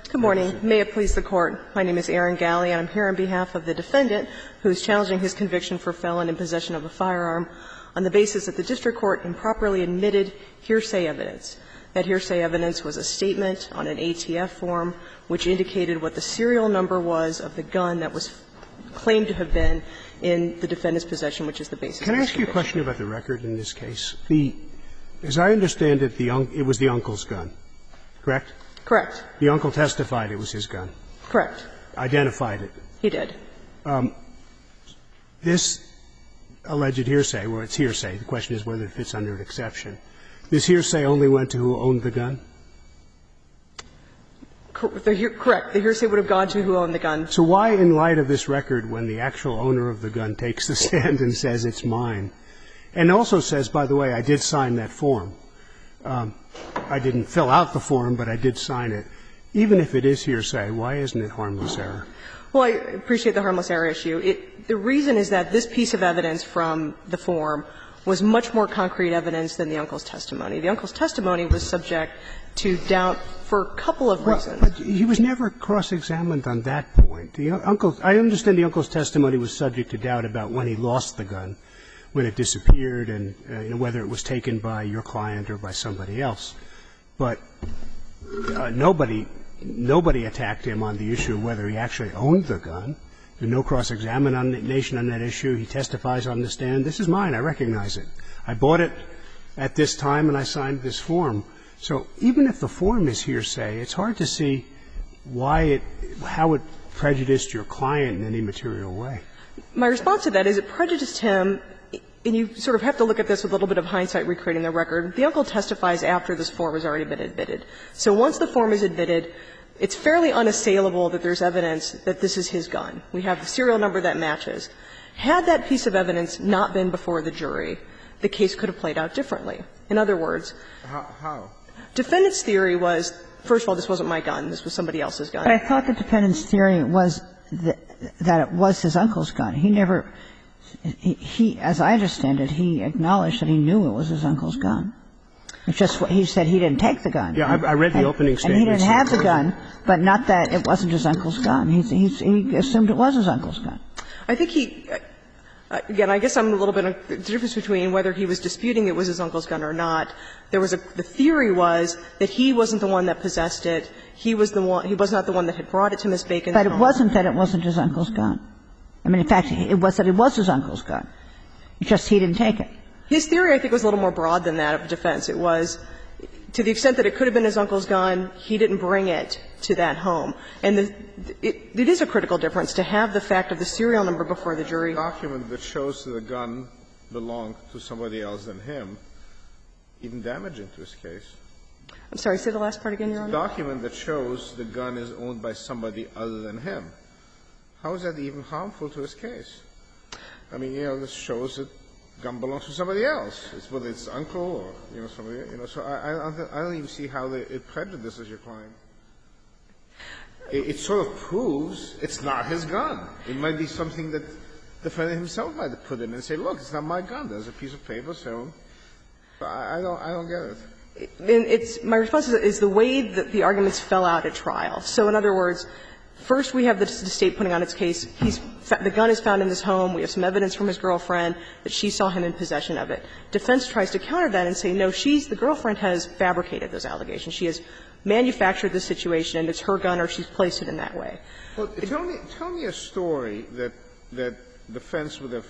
Good morning. May it please the Court. My name is Erin Galley, and I'm here on behalf of the defendant who is challenging his conviction for felon in possession of a firearm on the basis that the district court improperly admitted hearsay evidence. That hearsay evidence was a statement on an ATF form which indicated what the serial number was of the gun that was claimed to have been in the defendant's possession, which is the basis of the conviction. Can I ask you a question about the record in this case? As I understand it, it was the uncle's gun, correct? Correct. The uncle testified it was his gun. Correct. Identified it. He did. This alleged hearsay, well, it's hearsay. The question is whether it fits under an exception. This hearsay only went to who owned the gun? Correct. The hearsay would have gone to who owned the gun. So why, in light of this record, when the actual owner of the gun takes the stand and says it's mine, and also says, by the way, I did sign that form. I didn't fill out the form, but I did sign it. Even if it is hearsay, why isn't it harmless error? Well, I appreciate the harmless error issue. The reason is that this piece of evidence from the form was much more concrete evidence than the uncle's testimony. The uncle's testimony was subject to doubt for a couple of reasons. But he was never cross-examined on that point. I understand the uncle's testimony was subject to doubt about when he lost the gun, when it disappeared, and whether it was taken by your client or by somebody else. But nobody attacked him on the issue of whether he actually owned the gun. There's no cross-examination on that issue. He testifies on the stand, this is mine, I recognize it. I bought it at this time and I signed this form. So even if the form is hearsay, it's hard to see how it prejudiced your client in any material way. My response to that is it prejudiced him, and you sort of have to look at this with a little bit of hindsight recreating the record. The uncle testifies after this form has already been admitted. So once the form is admitted, it's fairly unassailable that there's evidence that this is his gun. We have the serial number that matches. Had that piece of evidence not been before the jury, the case could have played out differently. In other words, how? Defendant's theory was, first of all, this wasn't my gun, this was somebody else's gun. But I thought the defendant's theory was that it was his uncle's gun. He never he, as I understand it, he acknowledged that he knew it was his uncle's gun. It's just what he said he didn't take the gun. Yeah, I read the opening statement. And he didn't have the gun, but not that it wasn't his uncle's gun. He assumed it was his uncle's gun. I think again, I guess I'm a little bit of the difference between whether he was disputing it was his uncle's gun or not. The theory was that he wasn't the one that possessed it. He was not the one that had brought it to Ms. Bacon's home. But it wasn't that it wasn't his uncle's gun. I mean, in fact, it was that it was his uncle's gun. It's just he didn't take it. His theory, I think, was a little more broad than that of defense. It was, to the extent that it could have been his uncle's gun, he didn't bring it to that home. And it is a critical difference to have the fact of the serial number before the jury. A document that shows that the gun belonged to somebody else than him, even damaging to his case. I'm sorry, say the last part again, Your Honor. A document that shows the gun is owned by somebody other than him. How is that even harmful to his case? I mean, this shows that the gun belongs to somebody else. It's whether it's uncle or, somebody, So I don't even see how it prejudices your client. It sort of proves it's not his gun. It might be something that the defendant himself might have put in and say, look, it's not my gun. There's a piece of paper, so I don't get it. And my response is the way that the arguments fell out at trial. So in other words, first we have the State putting on its case. The gun is found in this home. We have some evidence from his girlfriend that she saw him in possession of it. Defense tries to counter that and say, no, the girlfriend has fabricated those allegations. She has manufactured the situation, and it's her gun, or she's placed it in that way. Well, tell me a story that defense would have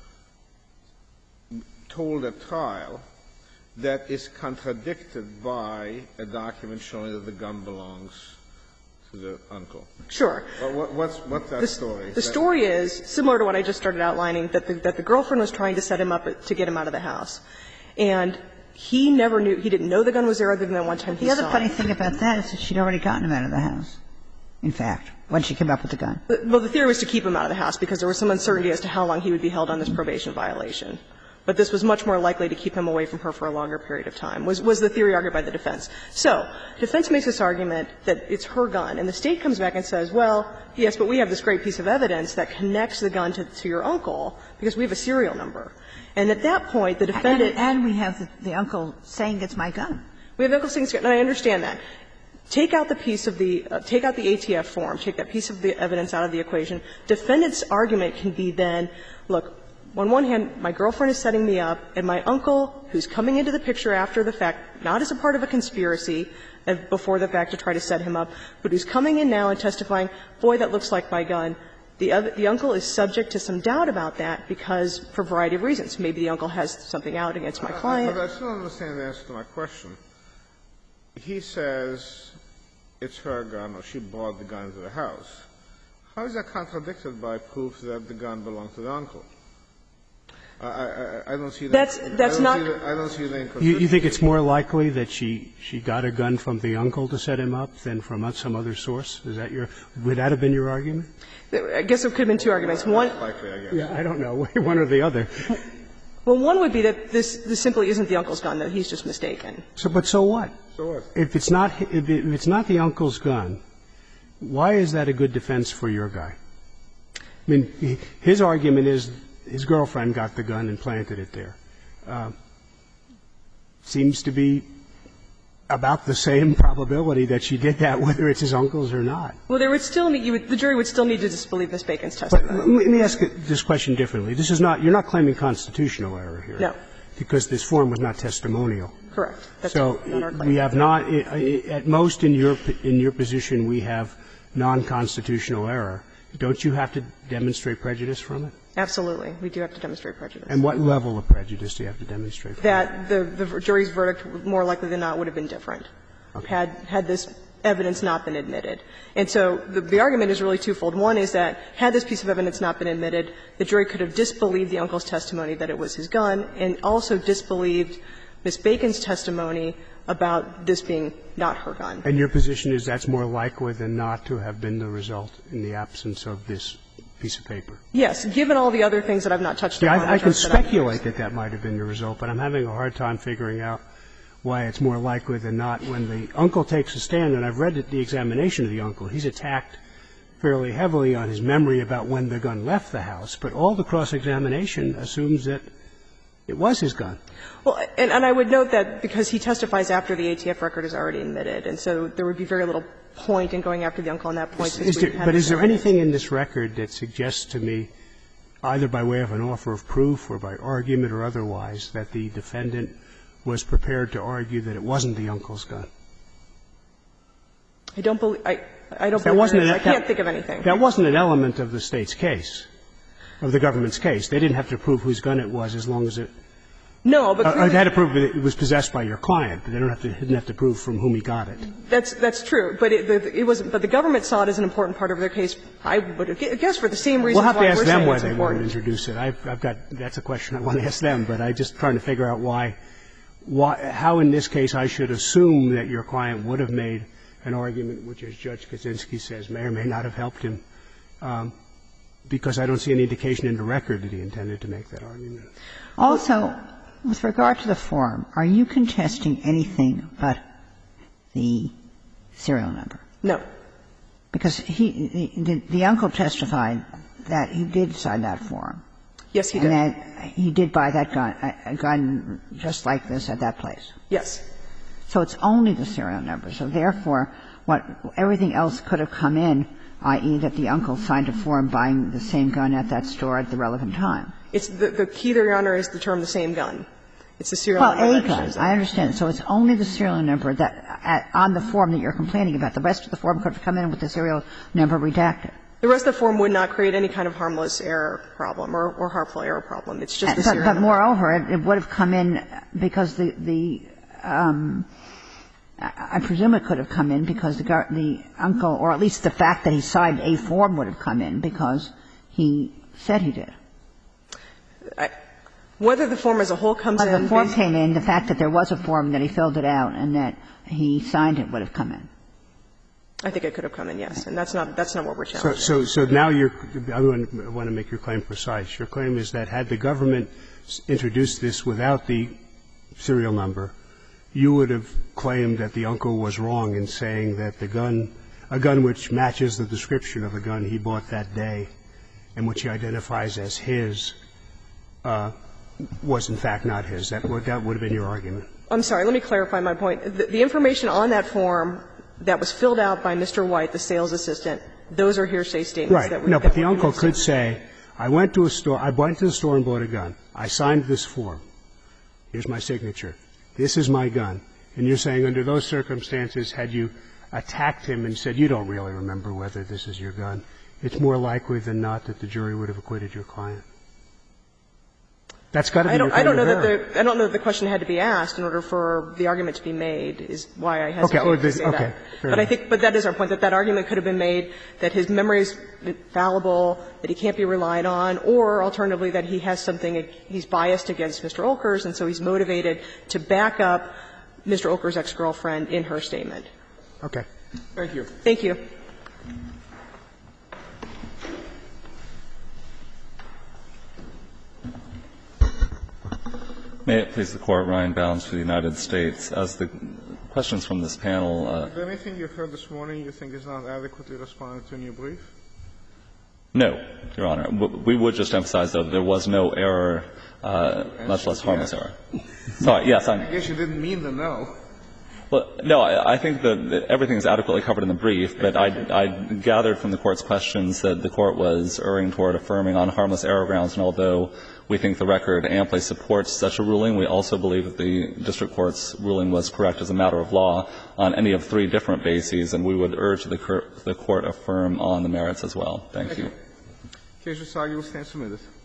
told at trial that is contradicted by a document showing that the gun belongs to the uncle. Sure. What's that story? The story is similar to what I just started outlining, that the girlfriend was trying to set him up to get him out of the house. And he never knew, he didn't know the gun was there other than that one time he saw it. The other funny thing about that is that she'd already gotten him out of the house, in fact, when she came up with the gun. Well, the theory was to keep him out of the house because there was some uncertainty as to how long he would be held on this probation violation. But this was much more likely to keep him away from her for a longer period of time, was the theory argued by the defense. So defense makes this argument that it's her gun, and the State comes back and says, well, yes, but we have this great piece of evidence that connects the gun to your uncle because we have a serial number. And at that point, the defendant And we have the uncle saying it's my gun. We have the uncle saying it's my gun, and I understand that. take out the piece of the take out the ATF form, take that piece of the evidence out of the equation. Defendant's argument can be then, look, on one hand, my girlfriend is setting me up, and my uncle, who's coming into the picture after the fact, not as a part of a conspiracy before the fact to try to set him up, but who's coming in now and testifying, boy, that looks like my gun. The uncle is subject to some doubt about that because for a variety of reasons. Maybe the uncle has something out against my client. But I still don't understand the answer to my question. He says it's her gun or she brought the gun to the house. How is that contradicted by proof that the gun belonged to the uncle? I don't see that. That's not. I don't see the inconsistency. You think it's more likely that she got a gun from the uncle to set him up than from some other source? Is that your – would that have been your argument? I guess there could have been two arguments. One – Likely, I guess. Yeah, I don't know. One or the other. Well, one would be that this simply isn't the uncle's gun, that he's just mistaken. But so what? So what? If it's not the uncle's gun, why is that a good defense for your guy? I mean, his argument is his girlfriend got the gun and planted it there. Seems to be about the same probability that she did that, whether it's his uncle's or not. Well, there would still need the jury would still need to disbelieve Ms. Bacon's testimony. But let me ask this question differently. This is not – you're not claiming constitutional error here. No. Because this form was not testimonial. Correct. That's So not our claim. we have not – at most in your position, we have non-constitutional error. Don't you have to demonstrate prejudice from it? Absolutely. We do have to demonstrate prejudice. And what level of prejudice do you have to demonstrate from it? That the jury's verdict, more likely than not, would have been different had this evidence not been admitted. And so the argument is really twofold. One is that had this piece of evidence not been admitted, the jury could have disbelieved the uncle's testimony that it was his gun and also disbelieved Ms. Bacon's testimony about this being not her gun. And your position is that's more likely than not to have been the result in the absence of this piece of paper? Yes, given all the other things that I've not touched on. I can speculate that that might have been the result, but I'm having a hard time figuring out why it's more likely than not when the uncle takes a stand. And I've read the examination of the uncle. He's attacked fairly heavily on his memory about when the gun left the house, but all the cross-examination assumes that it was his gun. Well, and I would note that because he testifies after the ATF record is already admitted, and so there would be very little point in going after the uncle on that point. But is there anything in this record that suggests to me, either by way of an offer of proof or by argument or otherwise, that the defendant was prepared to argue that it wasn't the uncle's gun? I don't believe there is. I can't think of anything. That wasn't an element of the State's case, of the government's case. They didn't have to prove whose gun it was as long as it No, but they had to prove that it was possessed by your client, but they didn't have to prove from whom he got it. That's true, but it wasn't. But the government saw it as an important part of their case. I would guess for the same reason why we're saying it's important. We'll have to ask them why they wanted to introduce it. I've got that's a question I want to ask them, but I'm just trying to figure out how in this case I should assume that your client would have made an argument which, as Judge Kaczynski says, may or may not have helped him, because I don't see any indication in the record that he intended to make that argument. Also, with regard to the form, are you contesting anything but the serial number? No. Because the uncle testified that he did sign that form. Yes, he did. And that he did buy that gun, a gun just like this at that place. Yes. So it's only the serial number. So therefore, everything else could have come in, i.e., that the uncle signed a form buying the same gun at that store at the relevant time. It's the key there, Your Honor, is the term the same gun. It's the serial number. Well, a gun. I understand. So it's only the serial number that on the form that you're complaining about. The rest of the form could have come in with the serial number redacted. The rest of the form would not create any kind of harmless error problem or harmful error problem. It's just the serial number. But moreover, it would have come in because I presume it could have come in because the uncle, or at least the fact that he signed a form would have come in because he said he did. Whether the form as a whole comes in. When the form came in, the fact that there was a form, that he filled it out, and that he signed it would have come in. I think it could have come in, yes. And that's not what we're challenging. So now I want to make your claim precise. Your claim is that had the government introduced this without the serial number, you would have claimed that the uncle was wrong in saying that the gun, a gun which matches the description of a gun he bought that day and which he identifies as his, was in fact not his. That would have been your argument. I'm sorry. Let me clarify my point. The information on that form that was filled out by Mr. White, the sales assistant. Those are hearsay statements that we No, but the uncle could say, I went to the store and bought a gun. I signed this form. Here's my signature. This is my gun. And you're saying under those circumstances, had you attacked him and said, you don't really remember whether this is your gun, it's more likely than not that the jury would have acquitted your client? That's got to be your kind of error. I don't know that the question had to be asked in order for the argument to be made, is why I hesitate to say that. But that is our point, that argument could have been made, that his memory is fallible, that he can't be relied on, or alternatively that he has something, he's biased against Mr. Olkers, and so he's motivated to back up Mr. Olkers' ex-girlfriend in her statement. Okay. Thank you. Thank you. May it please the Court, Ryan Bounds for the United States. As the questions from this panel Is there anything you've heard this morning you think is not adequately responded to in your brief? No, Your Honor. We would just emphasize, though, there was no error, much less harmless error. Sorry, yes. I guess you didn't mean the no. Well, no, I think that everything is adequately covered in the brief, but I gathered from the Court's questions that the Court was erring toward affirming on harmless error grounds, and although we think the record amply supports such a ruling, we also believe that the district court's ruling was correct as a matter of law on any of three different bases, and we would urge the Court affirm on the merits as well. Thank you. Case will stand submitted.